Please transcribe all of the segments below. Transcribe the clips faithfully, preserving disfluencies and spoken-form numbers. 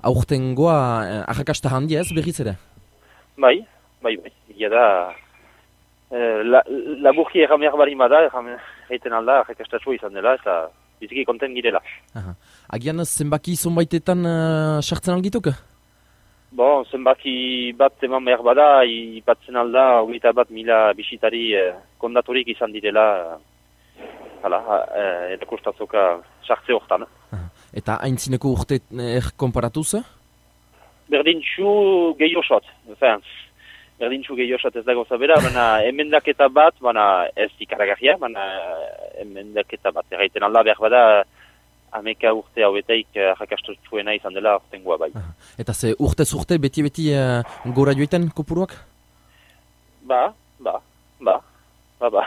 aurtengoa uh, arrakasta handia ez berriz ere? Bai, bai, bai. Ia da, uh, la, laburki errameak bari bada, errameiten alda arrakastatxua izan dela, eta biziki konten girela. Aha. Agian zenbaki zonbaitetan uh, sartzen algituk? Bon, zenbaki bat eman behar bada, ipatzen alda, hogeita bat mila bisitari eh, kondaturik izan direla, hala, eh, erakustazoka sartze hortan. Eta haintzineko urte er konparatuz? Berdintxu gehiosot, enfin, berdintxu gehiosot ez dago zabera, baina emendaketa bat, baina ez ikaragarria, baina emendaketa bat, erraiten alda behar bada, Ameka urte hauetaik arrakastutsuena izan dela ortengoa bai. Eta ze urtez urte beti-beti uh, gora joiten kopuruak? Ba, ba, ba, ba, ba.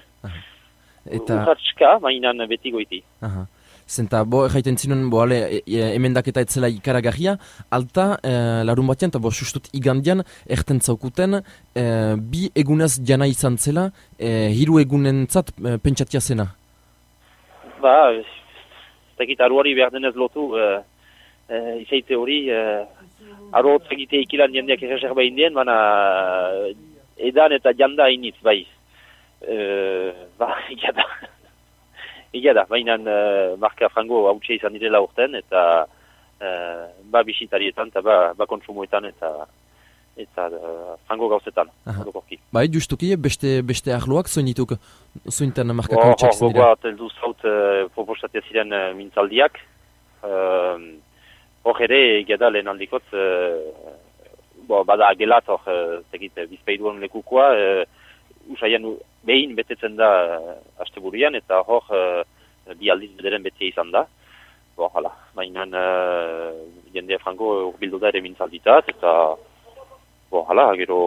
Eta... Urratska, mainan beti goiti. Aha. Zenta, bo, erraiten zinuen, bo, ale, e, e, emendaketa etzela ikaragarria, alta, e, larun batean, eta bo, sustut igandian, erten zaukuten, e, bi egunez jana izan zela, e, hiru egunentzat e, pentsatia zena. Ba, Zekit, aruari behar denez lotu, uh, uh, izaite hori, uh, aru zekite ikilan jendeak erreserba indien, baina uh, edan eta janda hainitz, bai. Uh, ba, igada. Igada, baina uh, marka frango hautsia izan direla urten, eta uh, ba bisitarietan, eta ba, ba kontsumoetan, eta eta uh, frango gauzetan. Bai, justuki, beste, beste ahloak zoin dituk, zointen marka kautsak izan dira? Hor, teldu zaut uh, proposatia ziren uh, mintzaldiak. Hor uh, ere, egeda lehen aldikot, uh, bo, bada agelat hor, uh, tegit, bizpeiduan lekukoa, uh, usaian behin betetzen da uh, asteburian, eta hor, uh, bi aldiz bederen betea izan da. Bo, hala, mainan uh, jendea frango urbildu da ere mintzalditat, eta bo, hala, gero...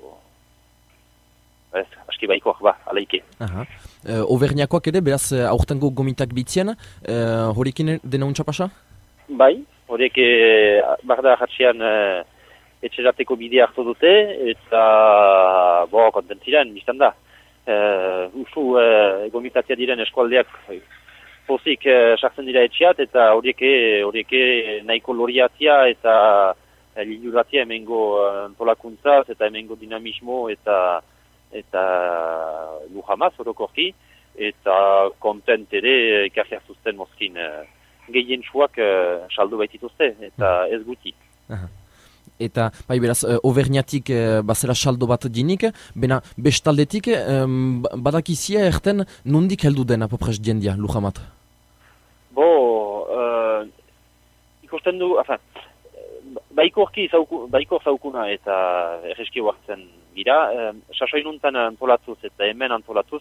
Ez, aski baikoak, ba, alaike. Aha. Uh, Overniakoak ere, beraz, uh, aurtengo gomitak bitzien, uh, horiekin dena untxapasa? Bai, horiek eh, barda jatxian eh, etxerateko bidea hartu dute, eta, bo, kontentziren, biztan da. Uh, usu, uh, gomitatia diren eskualdeak pozik uh, sartzen dira etxeat, eta horiek horiek nahiko loriatia, eta uh, liluratia emengo antolakuntzaz, eta emengo dinamismo, eta eta lujamaz orokorki, eta kontent ere ekarri hartuzten mozkin uh, gehien txuak uh, saldu baitituzte, eta ez guti. Aha. Eta, bai beraz, uh, overniatik uh, bazera saldo bat dinik, bena bestaldetik um, badakizia erten nondik heldu den apopres jendia lujamat? Bo, uh, ikusten du, afan, baikorki zauku, baikor zaukuna eta erreski huartzen gira, eh, sasoinuntan antolatuz eta hemen antolatuz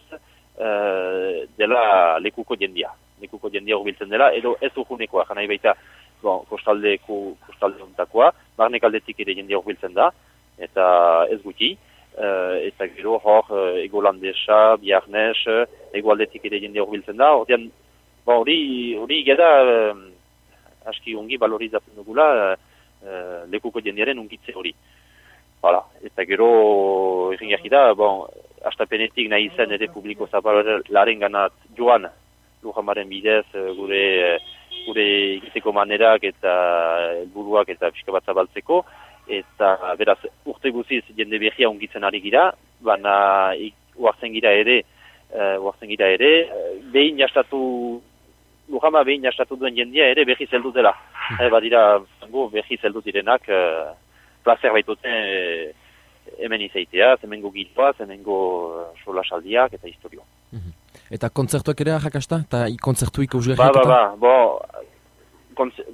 eh, dela lekuko jendia. Lekuko jendia urbiltzen dela, edo ez urgunekoa, janai baita bon, kostaldeku, kostalde untakoa, barnek aldetik ere jendia urbiltzen da, eta ez guti, eh, eta gero hor egolandesa, biarnes, egoaldetik ere jendia urbiltzen da, ordean, hori hori geda eh, aski ungi valorizatzen dugula eh, lekuko jendiaren ungitze hori. Hala, eta gero erringarri da, bon, astapenetik nahi zen ere publiko zabalaren ganat joan, lujamaren bidez, gure gure egiteko manerak eta helburuak eta pixka bat zabaltzeko, eta beraz urte guziz jende behia ungitzen ari gira, baina uartzen gira ere, uartzen gira ere, behin jastatu, lujama behin jastatu duen jendia ere behi zeldu dela. E, badira, behi zeldu direnak, plazer baituten e, hemen izaitea, hemengo giltoa, hemengo solasaldiak eta historio. Mm-hmm. Eta kontzertuak ere arrakasta? Eta kontzertuik Ba, ausgerriak ba, ba, bo, kontze,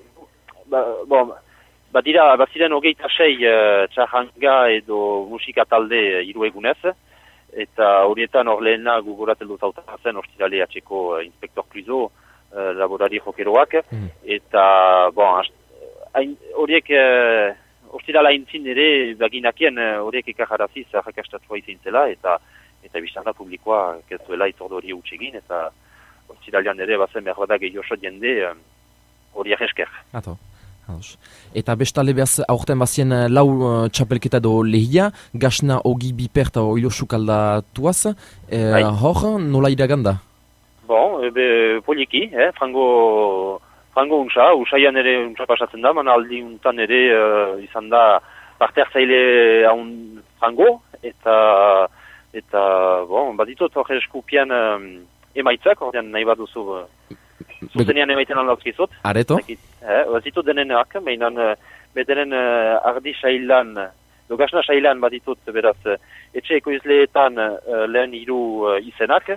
ba, bo, badira, baziren hogeita sei uh, txahanga edo musika talde uh, hiru egunez, eta horietan hor lehena gugoratzen dut autazen ostirale atxeko uh, inspektor Cluzo, uh, laborari jokeroak, mm-hmm. eta, bon, horiek... Uh, Ostirala intzin ere, baginakien horiek ekajaraziz arrakastatua izin zela, eta eta biztanda publikoa kezuela itzordo hori utxegin, eta ostiralian ere bazen behar badak egiosot jende hori esker. Ato, ados. Eta bestale behaz aurten bazien lau uh, txapelketa do lehia, gasna ogi biper eta oilo sukaldatuaz, e, hor nola iraganda? Bon, ebe poliki, eh, frango frango untsa, usaian ere untsa pasatzen da, mana aldi untan ere uh, izan da parte hartzaile haun frango, eta, eta bon, baditut hor eskupian um, emaitzak, ordean nahi bat duzu uh, zuzenean emaiten aldauzkizut. Areto? Eh, bazitut denenak, behinan uh, bederen uh, ardi sailan, do gasna sailan baditut beraz, uh, etxe ekoizleetan uh, lehen hiru uh, izenak,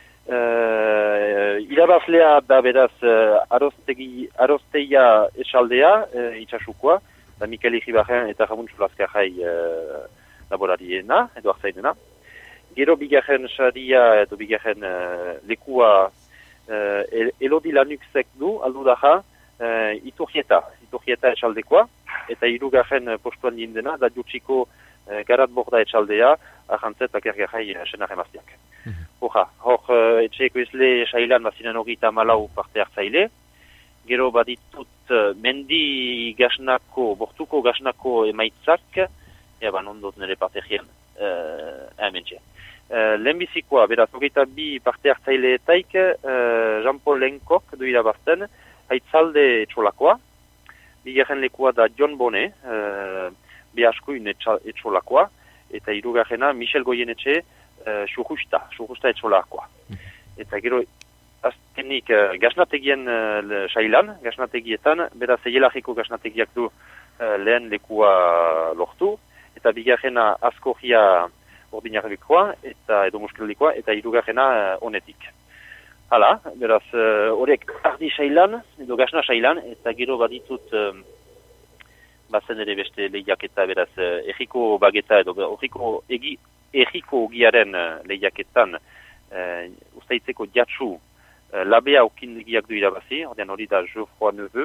Uh, irabazlea da beraz uh, arostegi, arosteia esaldea uh, itxasukoa, da Mikel Igibarren eta Ramon Txulazkarrai uh, laborariena, edo hartzainena. Gero bigarren saria edo bigarren uh, lekua uh, el, Elodi Lanuxek du, aldu daja, uh, iturrieta, iturrieta esaldekoa, eta hirugarren uh, postuan lindena, da jutxiko uh, garat borda esaldea, ahantzet akergarrai uh, senar emaztiak. Hoja, hor uh, etxeeko izle sailan bazinen hogeita malau parte hartzaile. Gero baditut uh, mendi gasnako, bortuko gasnako emaitzak, ea ban ondot nire parte gian, uh, hementxe. Uh, lehenbizikoa, beraz, hogeita bi parte hartzaileetaik, uh, Jean-Paul Lenkok du irabazten, haitzalde etxolakoa, bigarren lekua da John Bonnet, uh, behaskuin etxolakoa, eta hirugarrena Michel Goyenetxe, Uh, Xujusta, Xujusta etxolakoa. Eta gero, azkenik, uh, gasnategien uh, sailan, gasnategietan, beraz, egelarriko gasnategiak du uh, lehen lekua lortu, eta bigarrena askorria ordinarrekoa, eta edo muskelikoa, eta hirugarrena uh, honetik. Hala, beraz, horiek uh, ardi sailan, edo gasna sailan, eta gero baditut, um, bazen ere beste lehiak eta beraz, uh, erriko bageta, edo erriko egi, Erriko ogiaren uh, lehiaketan uh, ustaitzeko jatsu uh, labea okindegiak du irabazi, ordean hori da Geoffroy Neveu,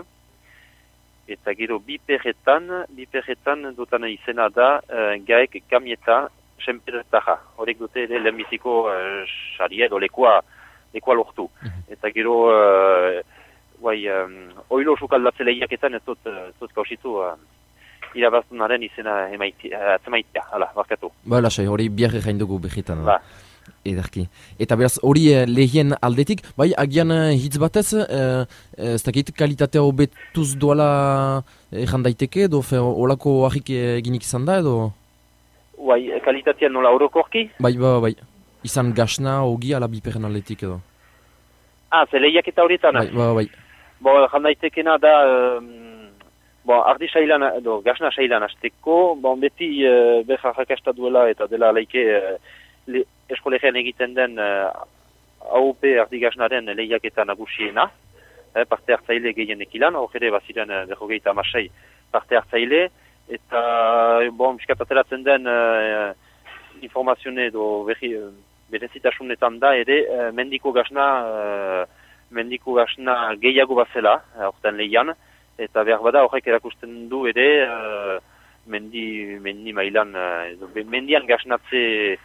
eta gero biperretan, biperretan dutan izena da uh, gaek kamieta senperetaja, horiek dute ere lehenbiziko uh, saria edo lekoa, lekoa lortu. Eta gero uh, guai, um, oilo sukaldatze lehiaketan ez dut, uh, dut kausitu uh, irabaztunaren izena atzemaitea, hala, barkatu. Ba, lasai, hori biarre gain dugu behitan. Ba. Edarki. Eta beraz, hori eh, lehien aldetik, bai, agian eh, hitz batez, eh, ez dakit kalitatea hobetuz doala erran daiteke, edo fe, olako ahik eginik izan da, edo? Bai, kalitatea nola orokorki? Bai, bai, bai. Izan gasna, hogi, ala biperren aldetik, edo? Ah, ze lehiak eta horietan? Bai, bai, bai. Bo, erran daitekena da... Um... Bon, ardi sailan, edo, gasna sailan azteko, bon, beti uh, beha jakasta duela eta dela laike uh, eskolegean egiten den uh, A O P ardi gasnaren lehiaketa nagusiena, eh, parte hartzaile gehienek ilan, hor ere baziren uh, berrogeita amasei parte hartzaile, eta bon, miskat ateratzen den uh, informazione edo behi, uh, berezitasunetan da ere uh, mendiko gasna, uh, mendiko gasna gehiago bazela, horten uh, lehian, eta behar bada horrek erakusten du ere uh, mendi, mendi mailan, uh, mendian gasnatze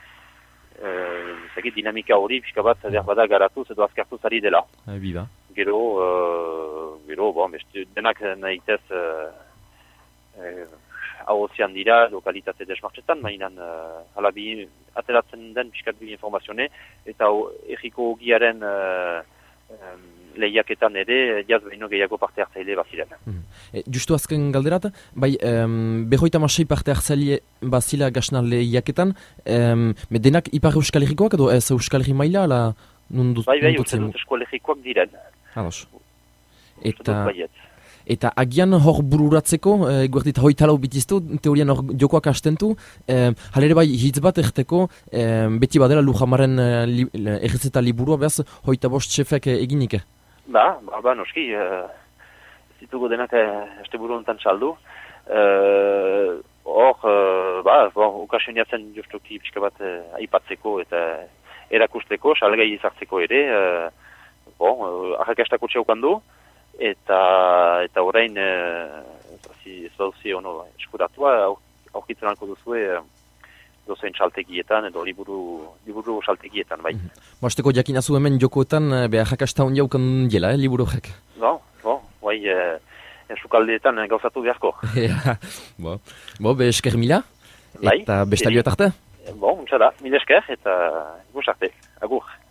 uh, dinamika hori, pixka bat behar bada garatuz edo azkartuz ari dela. Biba. Gero, uh, gero, bon, beste, denak nahitez uh, uh, ahozian dira, lokalitate desmartxetan, mainan uh, halabi ateratzen den pixkat bi informazione, eta erriko ogiaren uh, um, lehiaketan ere, jaz behino gehiago parte hartzaile baziren. Mm. E, justu azken galderat, bai, um, behoita masei parte hartzaile bazila gasna lehiaketan, um, denak ipar euskal herrikoak edo ez euskal herri maila, ala nundut? Bai, bai, uste dut euskal herrikoak diren. Ados. Eta, eta agian hor bururatzeko, e, guertit hoitalau bitiztu, teorian hor jokoak astentu, e, halere bai hitz bat erteko, e, beti badela Lujamaren e, li, errezeta liburua, behaz, hoita bost txefek eginik? Ba, ba, ba, noski, uh, zitugu denak este buru ontan saldu. Uh, hor, uh, ba, bon, okasioniatzen justuki pixka bat uh, aipatzeko eta erakusteko, salgai izartzeko ere, uh, bon, uh, arrakastako txaukan du, eta, eta orain, uh, ez dauzi ono eskuratua, aurkitzen alko duzue, uh, dozen saltegietan edo liburu, liburu saltegietan, bai. Mm-hmm. Basteko jakinazu hemen jokoetan behar jakasta hon jaukan dela, eh, liburu horrek? No, no, bai, e, sukaldeetan gauzatu beharko. bo, bo, be esker mila, bai, eta bestalioet arte? Bo, untsa da, mila esker, eta guzarte, agur.